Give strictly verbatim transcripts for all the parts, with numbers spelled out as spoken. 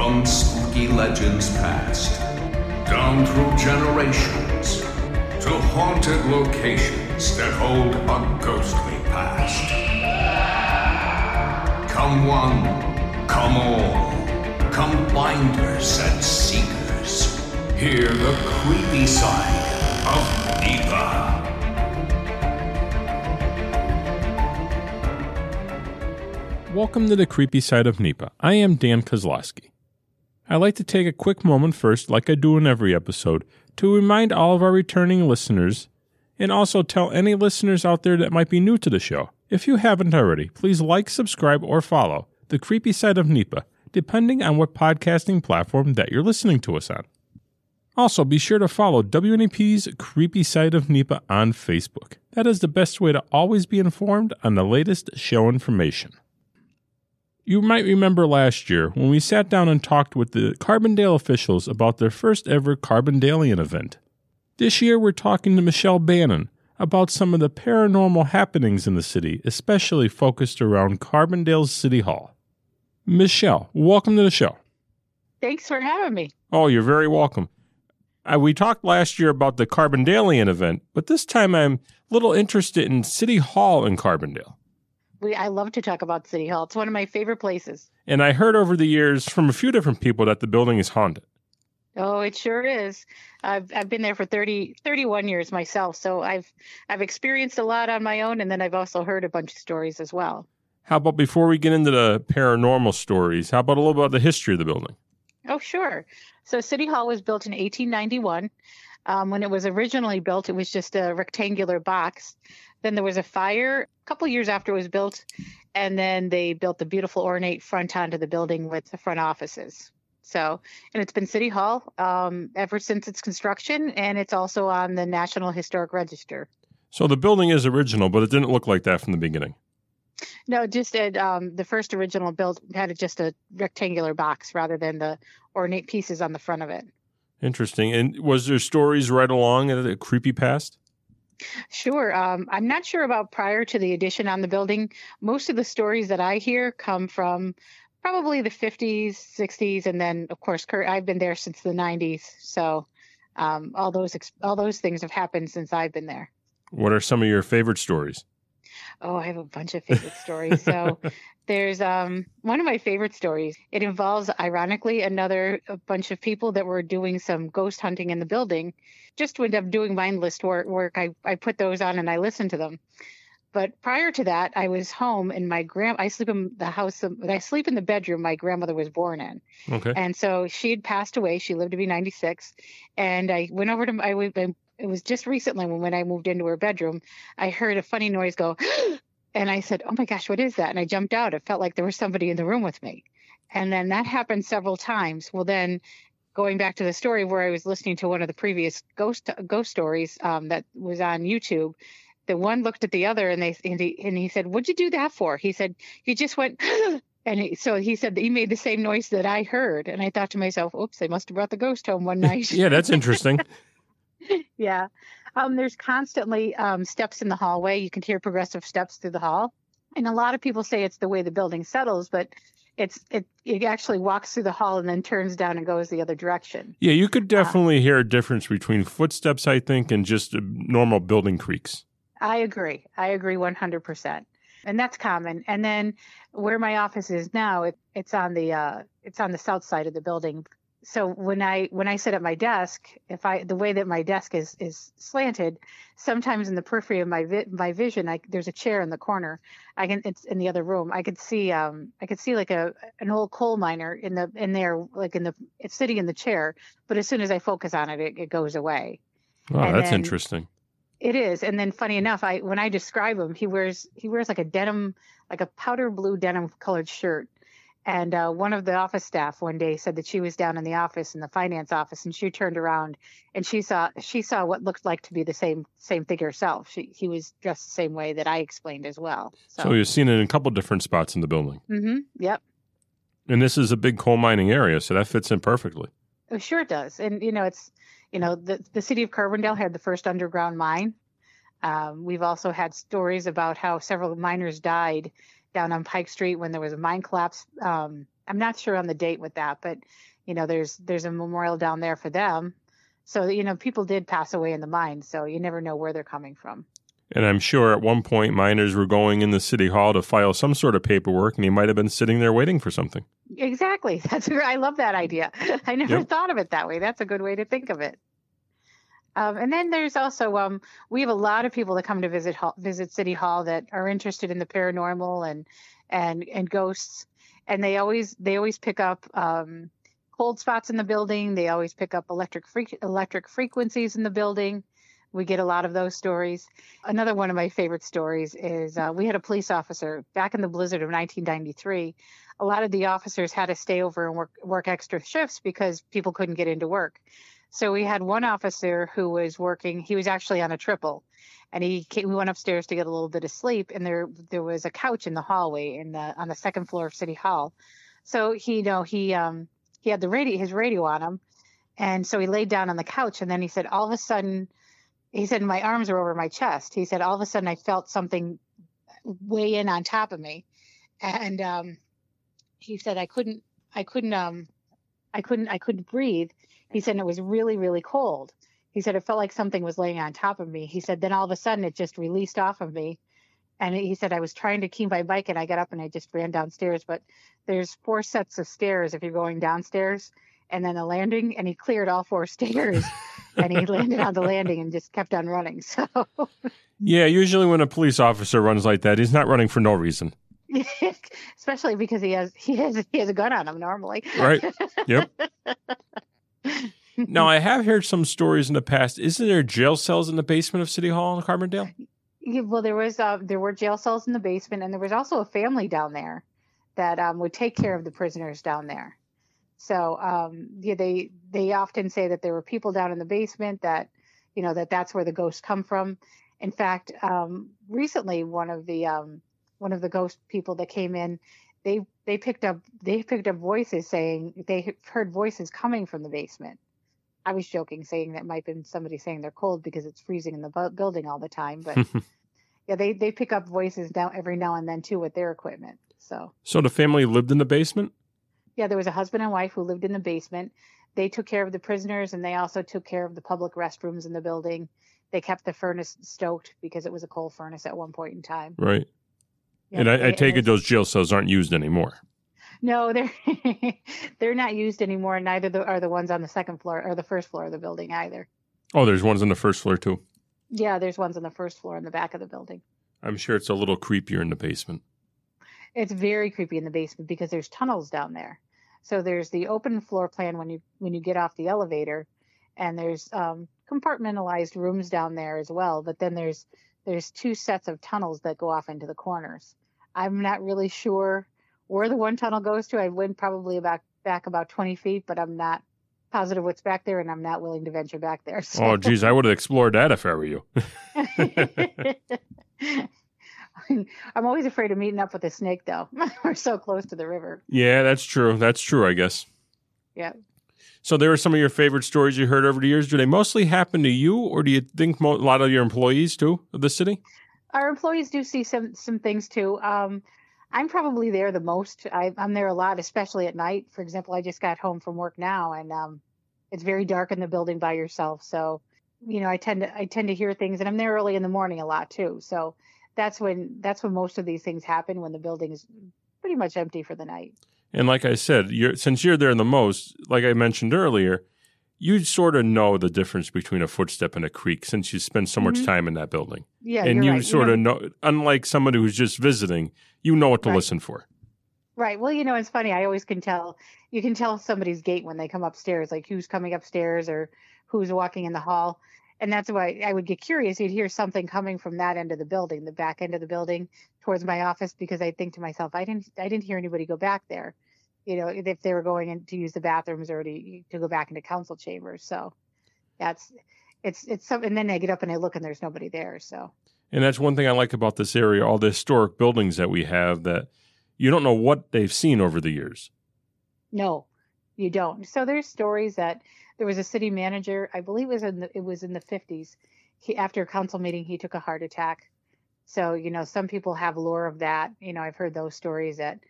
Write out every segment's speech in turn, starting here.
From spooky legends past, down through generations, to haunted locations that hold a ghostly past. Come one, come all, come finders and seekers. Hear the creepy side of NEPA. Welcome to the creepy side of NEPA. I am Dan Kozlowski. I'd like to take a quick moment first, like I do in every episode, to remind all of our returning listeners, and also tell any listeners out there that might be new to the show. If you haven't already, please like, subscribe, or follow the creepy side of NEPA, depending on what podcasting platform that you're listening to us on. Also, be sure to follow W N E P's Creepy Side of NEPA on Facebook. That is the best way to always be informed on the latest show information. You might remember last year when we sat down and talked with the Carbondale officials about their first ever Carbondalian event. This year we're talking to Michelle Bannon about some of the paranormal happenings in the city, especially focused around Carbondale's City Hall. Michelle, welcome to the show. Thanks for having me. Oh, you're very welcome. Uh, we talked last year about the Carbondalian event, but this time I'm a little interested in City Hall in Carbondale. We, I love to talk about City Hall. It's one of my favorite places. And I heard over the years from a few different people that the building is haunted. Oh, it sure is. I've I've been there for thirty, thirty-one years myself, so I've I've experienced a lot on my own, and then I've also heard a bunch of stories as well. How about before we get into the paranormal stories, how about a little about the history of the building? Oh, sure. So City Hall was built in eighteen ninety-one. Um, when it was originally built, it was just a rectangular box. Then there was a fire a couple years after it was built, and then they built the beautiful ornate front onto the building with the front offices. So, and it's been City Hall um, ever since its construction, and it's also on the National Historic Register. So the building is original, but it didn't look like that from the beginning. No, just at, um, the first original build had just a rectangular box rather than the ornate pieces on the front of it. Interesting. And was there stories right along at a creepy past? Sure. Um, I'm not sure about prior to the addition on the building. Most of the stories that I hear come from probably the fifties, sixties, and then, of course, Kurt, I've been there since the nineties. So um, all those all those things have happened since I've been there. What are some of your favorite stories? Oh, I have a bunch of favorite stories. So there's um, one of my favorite stories. It involves, ironically, another a bunch of people that were doing some ghost hunting in the building. Just to end up doing mindless work, work I, I put those on and I listened to them. But prior to that, I was home and my grand I sleep in the house. I sleep in the bedroom my grandmother was born in. Okay. And so she had passed away. She lived to be ninety-six. And I went over to I would. It was just recently when, when I moved into her bedroom, I heard a funny noise go, and I said, oh my gosh, what is that? And I jumped out. It felt like there was somebody in the room with me. And then that happened several times. Well, then going back to the story where I was listening to one of the previous ghost ghost stories um, that was on YouTube, the one looked at the other and they and he, and he said, what'd you do that for? He said, you just went, and he, so he said that he made the same noise that I heard. And I thought to myself, oops, they must have brought the ghost home one night. Yeah, that's interesting. Yeah. Um, there's constantly um, steps in the hallway. You can hear progressive steps through the hall. And a lot of people say it's the way the building settles, but it's it, it actually walks through the hall and then turns down and goes the other direction. Yeah, you could definitely uh, hear a difference between footsteps, I think, and just normal building creaks. I agree. I agree one hundred percent. And that's common. And then where my office is now, it, it's on the uh, it's on the south side of the building. So when I when I sit at my desk, if I the way that my desk is is slanted, sometimes in the periphery of my vi- my vision, I, there's a chair in the corner. I can it's in the other room. I could see um I could see like a an old coal miner in the in there like in the it's sitting in the chair. But as soon as I focus on it, it, it goes away. Oh, and that's then, interesting. It is. And then funny enough, I when I describe him, he wears he wears like a denim like a powder blue denim colored shirt. And uh, one of the office staff one day said that she was down in the office, in the finance office, and she turned around and she saw she saw what looked like to be the same same thing herself. She he was dressed the same way that I explained as well. So, so you've seen it in a couple different spots in the building. Mm-hmm. Yep. And this is a big coal mining area, so that fits in perfectly. Oh, sure it does. And you know, it's you know the the city of Carbondale had the first underground mine. Um, we've also had stories about how several miners died down on Pike Street when there was a mine collapse um, I'm not sure on the date with that, but you know, there's there's a memorial down there for them. So, you know, people did pass away in the mine, so you never know where they're coming from. And I'm sure at one point miners were going in the city hall to file some sort of paperwork, and he might have been sitting there waiting for something. Exactly. That's I love that idea. I never Yep. thought of it that way. That's a good way to think of it. Um, and then there's also um, we have a lot of people that come to visit hall, visit City Hall that are interested in the paranormal and and and ghosts, and they always they always pick up um, cold spots in the building. They always pick up electric fre- electric frequencies in the building. We get a lot of those stories. Another one of my favorite stories is uh, we had a police officer back in the blizzard of nineteen ninety-three. A lot of the officers had to stay over and work work extra shifts because people couldn't get into work. So we had one officer who was working. He was actually on a triple, and he came, we went upstairs to get a little bit of sleep. And there there was a couch in the hallway in the on the second floor of City Hall. So he you know he um he had the radio his radio on him, and so he laid down on the couch. And then he said all of a sudden, he said my arms were over my chest. He said all of a sudden I felt something weigh in on top of me, and um, he said I couldn't I couldn't um I couldn't I couldn't breathe. He said it was really, really cold. He said it felt like something was laying on top of me. He said then all of a sudden it just released off of me. And he said I was trying to keep my bike and I got up and I just ran downstairs. But there's four sets of stairs if you're going downstairs and then a landing. And he cleared all four stairs and he landed on the landing and just kept on running. So Yeah, usually when a police officer runs like that, he's not running for no reason. especially because he has he has he has a gun on him normally. Right. Yep. Now, I have heard some stories in the past. Isn't there jail cells in the basement of City Hall in Carbondale? Yeah, well, there was uh, there were jail cells in the basement, and there was also a family down there that um, would take care of the prisoners down there. So um, yeah, they they often say that there were people down in the basement that you know that that's where the ghosts come from. In fact, um, recently one of the um, one of the ghost people that came in, they they picked up they picked up voices saying they heard voices coming from the basement. I was joking, saying that might have been somebody saying they're cold because it's freezing in the bu- building all the time. But yeah, they, they pick up voices now every now and then too with their equipment. So So the family lived in the basement? yeah, there was a husband and wife who lived in the basement. They took care of the prisoners, and they also took care of the public restrooms in the building. They kept the furnace stoked because it was a coal furnace at one point in time. Right. Yeah, and I, I they- take and it those jail cells aren't used anymore. No, they're they're not used anymore. Neither the, are the ones on the second floor or the first floor of the building either. Oh, there's ones on the first floor, too. Yeah, there's ones on the first floor in the back of the building. I'm sure it's a little creepier in the basement. It's very creepy in the basement because there's tunnels down there. So there's the open floor plan when you when you get off the elevator, and there's um, compartmentalized rooms down there as well. But then there's there's two sets of tunnels that go off into the corners. I'm not really sure where the one tunnel goes to. I went probably about back about twenty feet, but I'm not positive what's back there, and I'm not willing to venture back there. So. Oh, geez, I would have explored that if I were you. I'm always afraid of meeting up with a snake, though. We're so close to the river. Yeah, that's true. That's true, I guess. Yeah. So there are some of your favorite stories you heard over the years. Do they mostly happen to you, or do you think mo- a lot of your employees, too, of the city? Our employees do see some some things, too. Um, I'm probably there the most. I, I'm there a lot, especially at night. For example, I just got home from work now, and um, it's very dark in the building by yourself. So, you know, I tend to I tend to hear things, and I'm there early in the morning a lot too. So that's when that's when most of these things happen, when the building is pretty much empty for the night. And like I said, you're, since you're there the most, like I mentioned earlier, you sort of know the difference between a footstep and a creak since you spend so much Mhm. time in that building. Yeah, and you're you right. sort know, of know, unlike somebody who's just visiting, you know what to Right. listen for. Right. Well, you know, it's funny. I always can tell. You can tell somebody's gait when they come upstairs, like who's coming upstairs or who's walking in the hall. And that's why I would get curious. You'd hear something coming from that end of the building, the back end of the building, towards my office, because I think to myself, I didn't, I didn't hear anybody go back there. You know, if they were going in to use the bathrooms or to to go back into council chambers. So that's it's it's something. And then I get up and I look and there's nobody there. So. And that's one thing I like about this area, all the historic buildings that we have, that you don't know what they've seen over the years. No, you don't. So there's stories that there was a city manager, I believe it was in the, it was in the fifties. He, after a council meeting, he took a heart attack. So, you know, some people have lore of that. You know, I've heard those stories that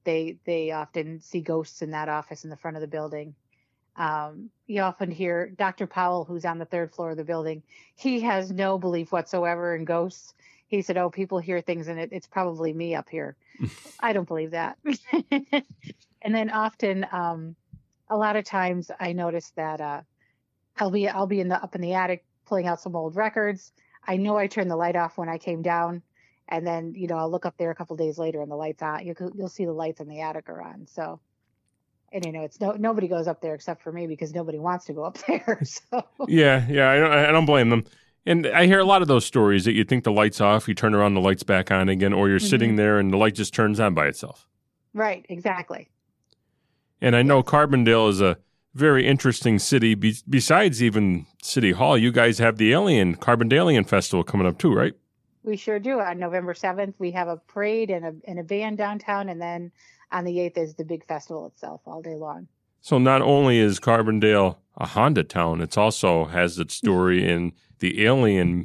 they they often see ghosts in that office in the front of the building. Um, you often hear Doctor Powell, who's on the third floor of the building. He has no belief whatsoever in ghosts. He said, "Oh, people hear things, and it, it's probably me up here." I don't believe that. And then often, um, a lot of times, I notice that uh, I'll be I'll be in the up in the attic pulling out some old records. I know I turned the light off when I came down, and then you know I'll look up there a couple days later and the lights on. You you'll see the lights in the attic are on. So, and you know it's no nobody goes up there except for me because nobody wants to go up there. So yeah, yeah, I don't, I don't blame them. And I hear a lot of those stories that you think the light's off, you turn around, the light's back on again, or you're mm-hmm. sitting there and the light just turns on by itself. Right, exactly. And I know Carbondale is a very interesting city. Be- besides even City Hall, you guys have the Alien, Carbondalian Festival coming up too, right? We sure do. On November seventh, we have a parade and a, and a band downtown, and then on the eighth is the big festival itself all day long. So not only is Carbondale a Honda town, it also has its story in the Alien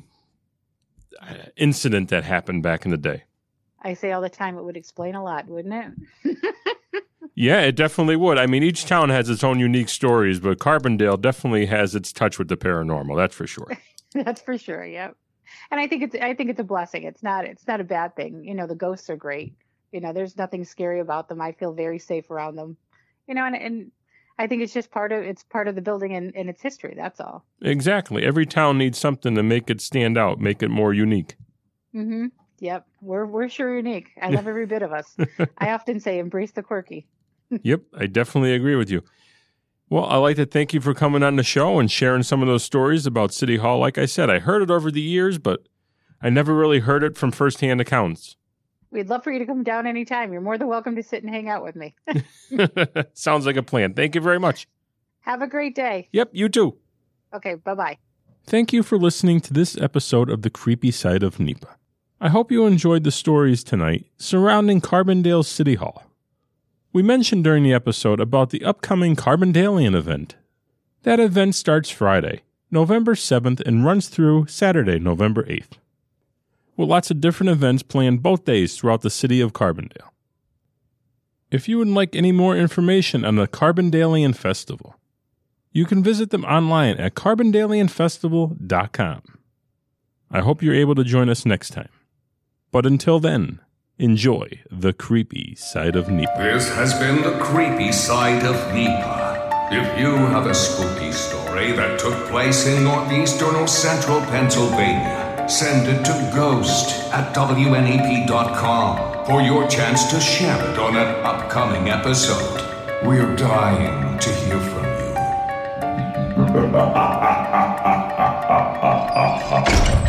incident that happened back in the day. I say all the time it would explain a lot, wouldn't it? Yeah, it definitely would. I mean, each town has its own unique stories, but Carbondale definitely has its touch with the paranormal. That's for sure. That's for sure. Yep. And I think it's I think it's a blessing. It's not it's not a bad thing. You know, the ghosts are great. You know, there's nothing scary about them. I feel very safe around them. You know, and and I think it's just part of it's part of the building and, and its history. That's all. Exactly. Every town needs something to make it stand out, make it more unique. Mm-hmm. Yep. We're we're sure unique. I love every bit of us. I often say embrace the quirky. Yep, I definitely agree with you. Well, I'd like to thank you for coming on the show and sharing some of those stories about City Hall. Like I said, I heard it over the years, but I never really heard it from firsthand accounts. We'd love for you to come down anytime. You're more than welcome to sit and hang out with me. Sounds like a plan. Thank you very much. Have a great day. Yep, you too. Okay, bye-bye. Thank you for listening to this episode of The Creepy Side of NEPA. I hope you enjoyed the stories tonight surrounding Carbondale City Hall. We mentioned during the episode about the upcoming Carbondalian event. That event starts Friday, November seventh, and runs through Saturday, November eighth. With lots of different events planned both days throughout the city of Carbondale. If you would like any more information on the Carbondalian Festival, you can visit them online at carbondalian festival dot com. I hope you're able to join us next time. But until then, enjoy the creepy side of NEPA. This has been the creepy side of NEPA. If you have a spooky story that took place in northeastern or central Pennsylvania, send it to ghost at W N E P dot com for your chance to share it on an upcoming episode. We're dying to hear from you.